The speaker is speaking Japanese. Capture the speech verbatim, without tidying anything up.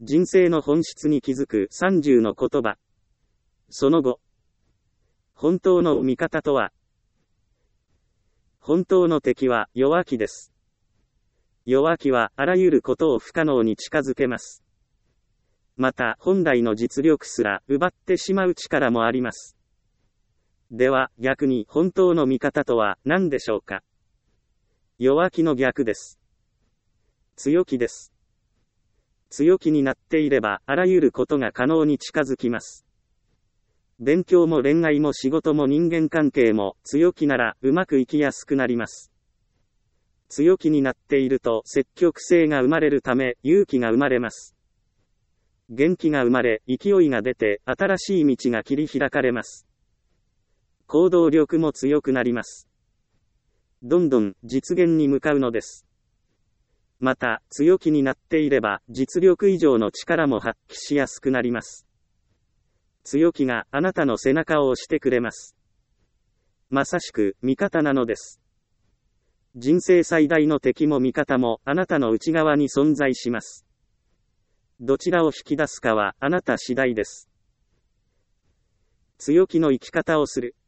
人生の本質に気づくさんじゅうの言葉。その後。本当の味方とは。本当の敵は弱気です。弱気はあらゆることを不可能に近づけます。また本来の実力すら奪ってしまう力もあります。では逆に本当の味方とは何でしょうか。弱気の逆です。強気です。強気になっていればあらゆることが可能に近づきます。勉強も恋愛も仕事も人間関係も強気ならうまくいきやすくなります。強気になっていると積極性が生まれるため勇気が生まれます。元気が生まれ勢いが出て新しい道が切り開かれます。行動力も強くなります。どんどん実現に向かうのです。また強気になっていれば実力以上の力も発揮しやすくなります。強気があなたの背中を押してくれます。まさしく味方なのです。人生最大の敵も味方もあなたの内側に存在します。どちらを引き出すかはあなた次第です。強気の生き方をする。